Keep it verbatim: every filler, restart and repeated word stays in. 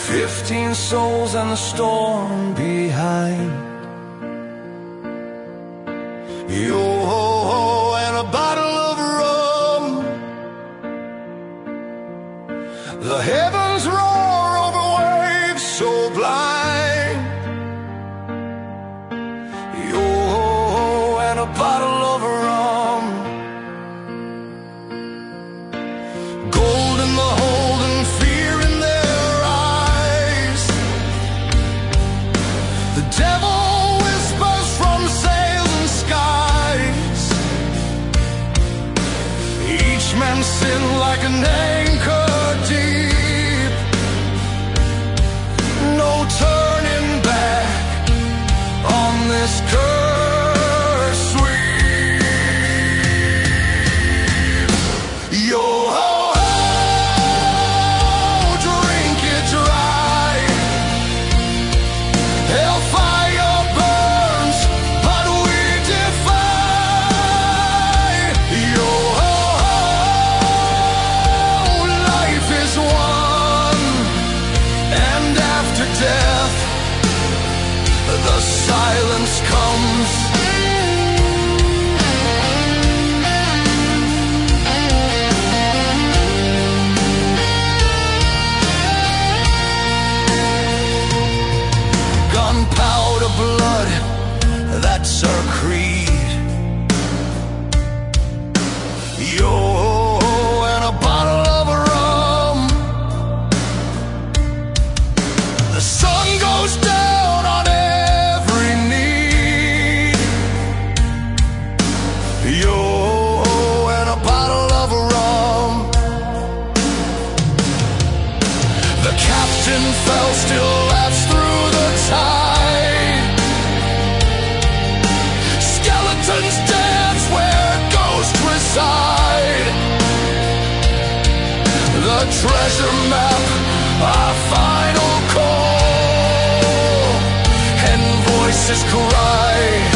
Fifteen souls and the storm behind. Yo, and a bottle of rum. The heavens roar over waves so blind. Yo, and a bottle of rum. Gold in the hold and fear in their eyes. The devil whispers from sails and skies. Each man sin like an anchor deep. No turning back on this curse sweep. Yo ho ho, drink it dry. Hellfire burns, but we defy. Yo ho ho, life is one, and after death, the silence comes. Gunpowder blood, that's our creed. Yo, and a bottle of rum. The sun goes down on every need. Yo, and a bottle of rum. The captain fell, still laughs through the tide. Skeletons dance where ghosts reside. The treasure map, our final call, and voices cry.